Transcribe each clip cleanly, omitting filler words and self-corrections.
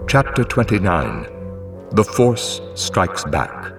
Chapter 29. The Force Strikes Back.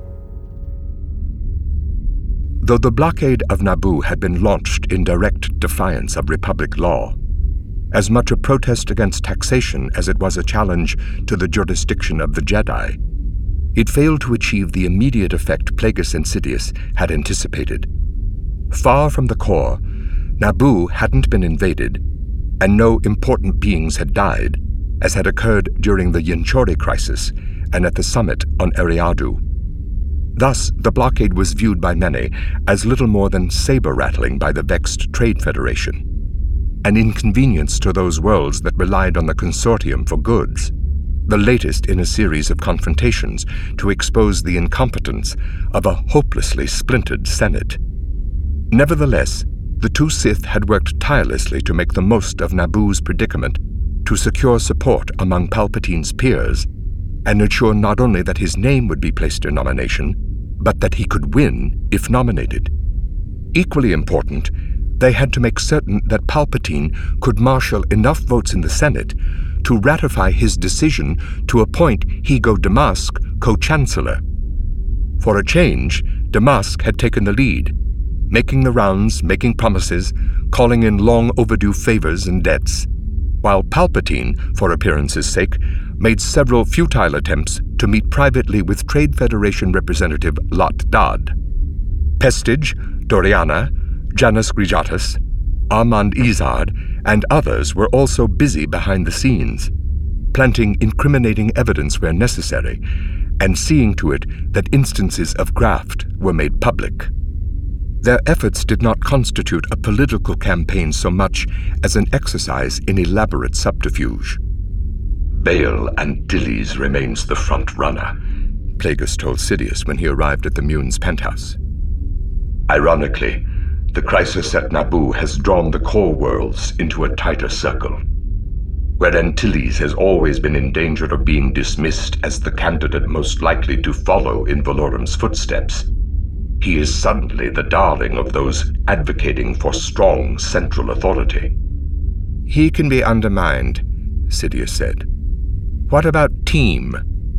Though the blockade of Naboo had been launched in direct defiance of Republic law, as much a protest against taxation as it was a challenge to the jurisdiction of the Jedi, it failed to achieve the immediate effect Plagueis and Sidious had anticipated. Far from the core, Naboo hadn't been invaded, and no important beings had died, as had occurred during the Yinchori crisis and at the summit on Eriadu. Thus, the blockade was viewed by many as little more than saber-rattling by the vexed Trade Federation, an inconvenience to those worlds that relied on the consortium for goods, the latest in a series of confrontations to expose the incompetence of a hopelessly splintered Senate. Nevertheless, the two Sith had worked tirelessly to make the most of Naboo's predicament, to secure support among Palpatine's peers, and ensure not only that his name would be placed in nomination, but that he could win if nominated. Equally important, they had to make certain that Palpatine could marshal enough votes in the Senate to ratify his decision to appoint Higo Damask co-chancellor. For a change, Damask had taken the lead, making the rounds, making promises, calling in long-overdue favors and debts, while Palpatine, for appearance's sake, made several futile attempts to meet privately with Trade Federation representative Lot Dad. Pestige, Doriana, Janus Grijatus, Armand Izard, and others were also busy behind the scenes, planting incriminating evidence where necessary, and seeing to it that instances of graft were made public. Their efforts did not constitute a political campaign so much as an exercise in elaborate subterfuge. Bail Antilles remains the front runner, Plagueis told Sidious when he arrived at the Mune's penthouse. Ironically, the crisis at Naboo has drawn the core worlds into a tighter circle. Where Antilles has always been in danger of being dismissed as the candidate most likely to follow in Valorum's footsteps, he is suddenly the darling of those advocating for strong central authority. He can be undermined, Sidious said. What about Team?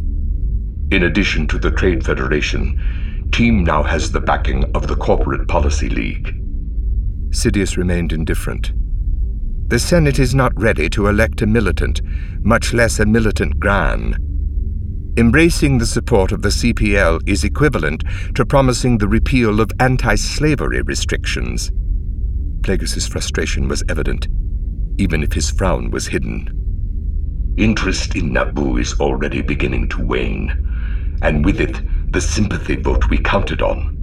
In addition to the Trade Federation, Team now has the backing of the Corporate Policy League. Sidious remained indifferent. The Senate is not ready to elect a militant, much less a militant Gran. Embracing the support of the CPL is equivalent to promising the repeal of anti-slavery restrictions. Plagueis' frustration was evident, even if his frown was hidden. Interest in Naboo is already beginning to wane, and with it, the sympathy vote we counted on.